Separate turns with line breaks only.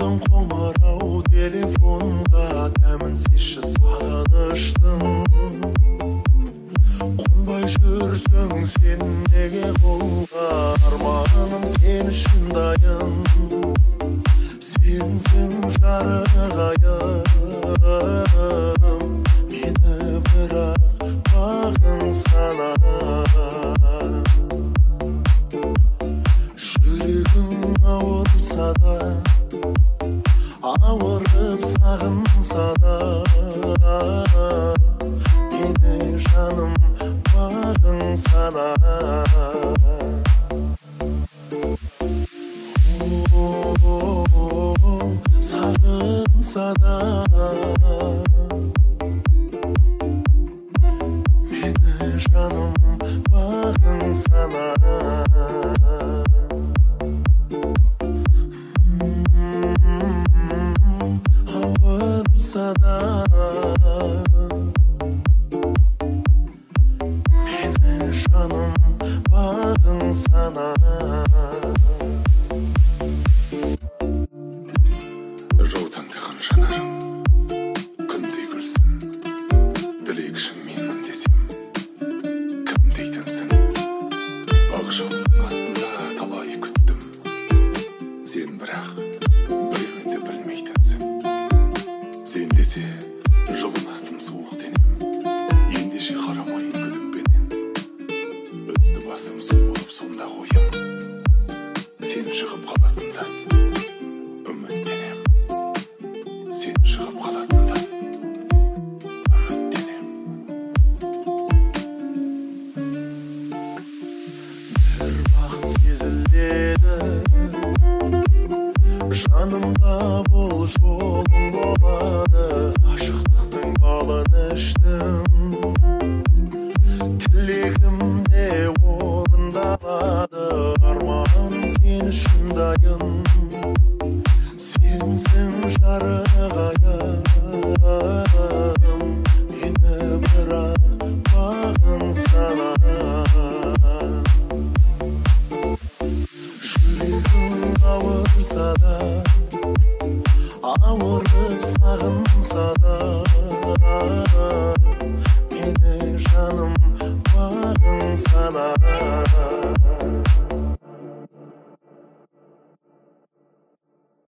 Алдың қоңырау телефонға, дәмін сезші сағыныштың. Қонбай жүрсің сен неге қолға, арманым сен үшін дайын. Сенсің жарығайым, мені бірақ бағың сана. Жүрегің ауырса да, ауырып сағынса да, мені жаным бағың сана. Сағынса да, мені жаным бағың сана. Ауырса да, мені жаным бағың сана.
Жаутаңдаған жанарың күндей күлсін, тілекшің менмін десем кім дейтінсің? Ақ жолдың астында талай күттім, сен бірақ біреуінде білмейтінсің. Сен десе жылынатын суық денем, ендеше қарамайын күдікпенен. Өсті басым су болып сонда қойым, сен шығып қалатындай үміттенем. Сен шығып қалатындай үміттенем.
Бір бақыт сезіледі, жанымда бол жолың болады. Ғашықтықтың балын іштім, тілегім де орындалады. Арманым сен үшін дайын, сенсің жарығайым, мені бірақ бағың сана. Жүрегің ауырса да, ауырып сағынса да, мені жаным бағың сана.